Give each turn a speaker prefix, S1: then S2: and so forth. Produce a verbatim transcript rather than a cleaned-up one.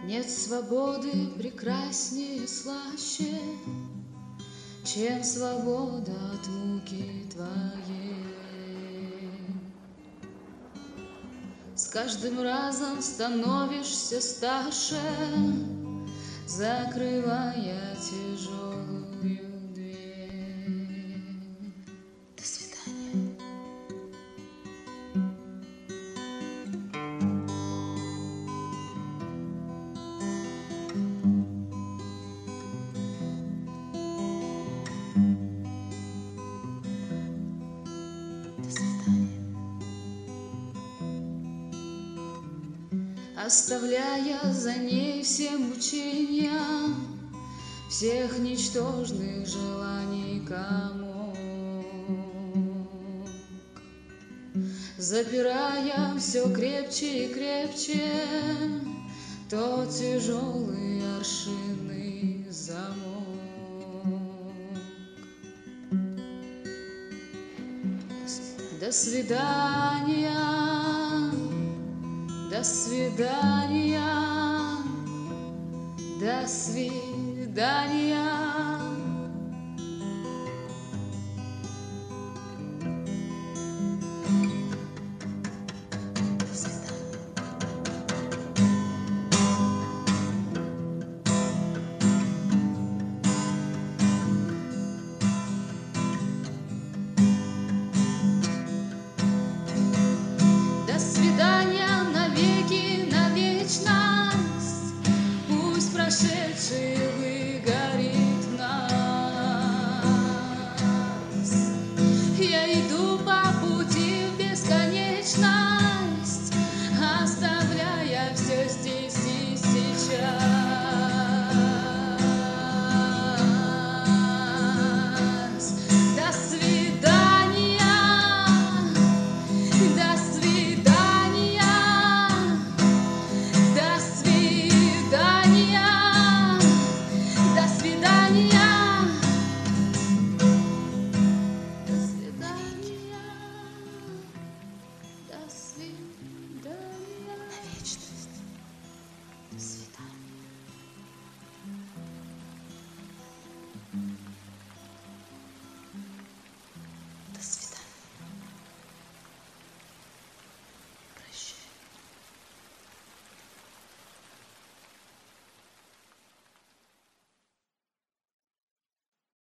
S1: Нет свободы прекраснее, слаще, чем свобода от муки твоей. С каждым разом становишься старше, закрывая тяжелую дверь. До свидания. До свидания. Оставляя за ней все мучения, всех ничтожных желаний комок, запирая все крепче и крепче тот тяжелый аршинный замок. До свидания, до свидания, до свидания. До свидания навеки, навечно. Пусть прошедший выгорит в нас. Я иду по пути в бесконечность, оставляя все здесь и сейчас. До свидания, до свидания, до свидания, до свидания, до свидания, до свидания, на вечность. До свидания.